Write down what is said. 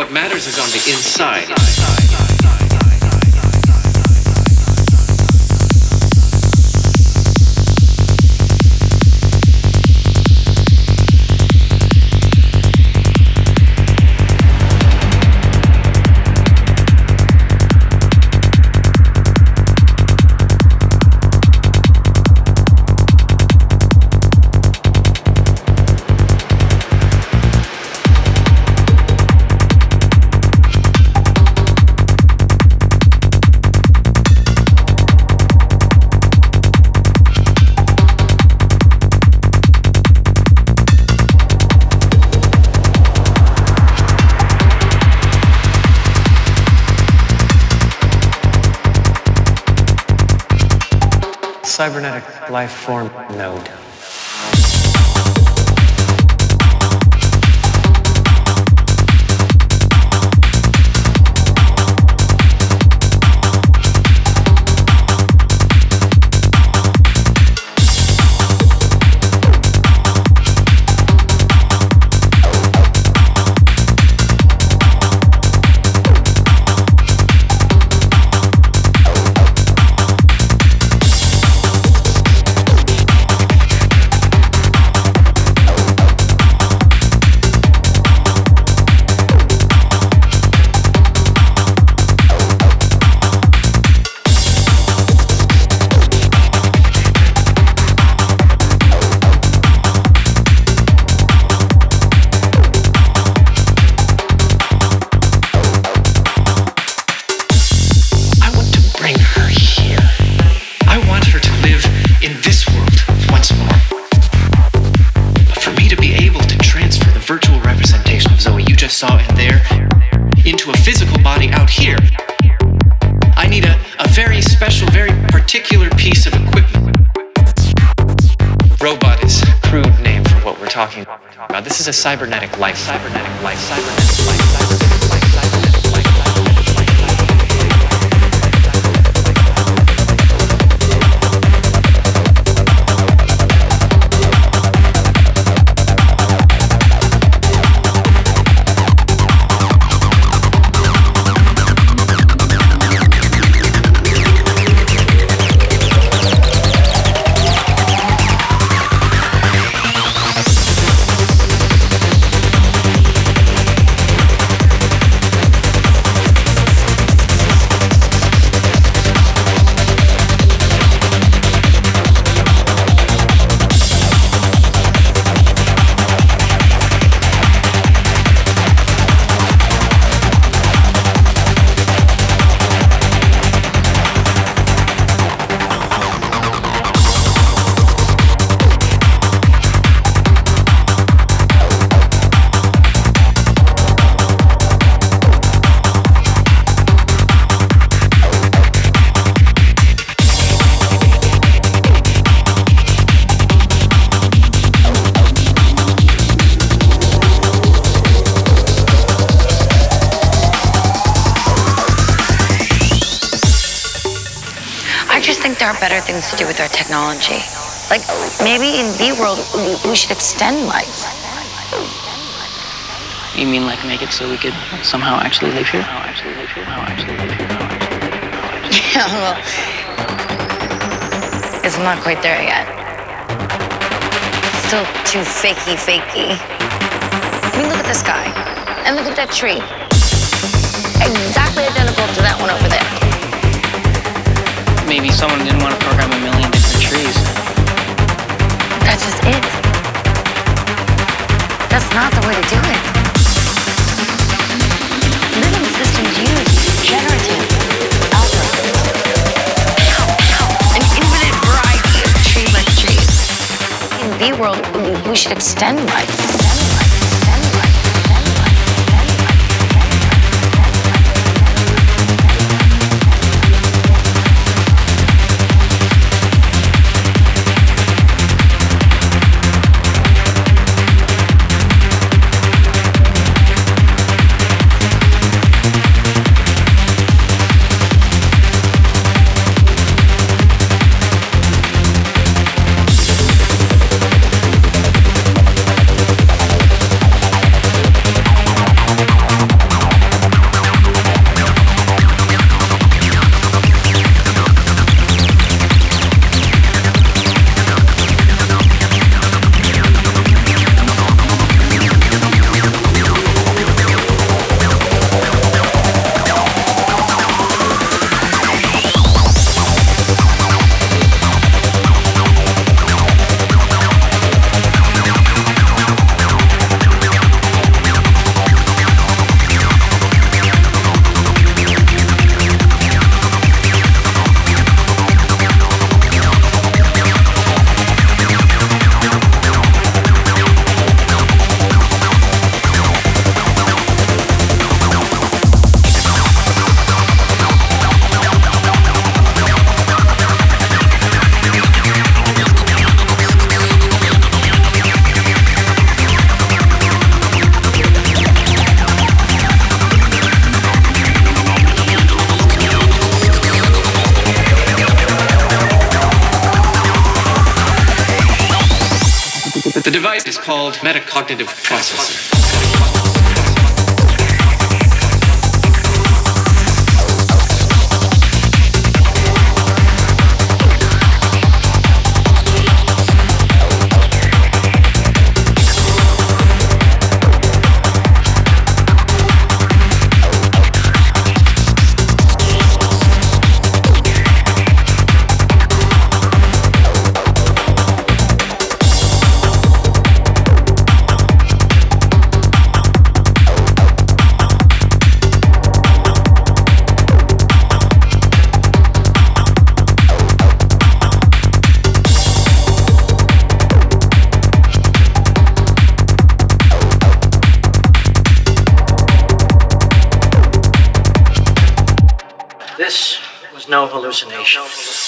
What matters is on the inside. Cybernetic life form node. Saw in there into a physical body out here. I need a very special, very particular piece of equipment. Robot is a crude name for what we're talking about. This is a cybernetic life. Cybernetic life. Cybernetic life. Cybernetic life. Cybernetic life. There are better things to do with our technology. Like, maybe in V-World, we should extend life. You mean like make it so we could somehow actually live here? Yeah, well, it's not quite there yet. Still too fakey. I mean, look at the sky, and look at that tree. Exactly identical to that one over there. Maybe someone didn't want to program a million different trees. That's just it. That's not the way to do it. Living systems use generative algorithms. An infinite variety of tree-like trees. In V-World, we should extend life. The device is called metacognitive processor. This was no hallucination.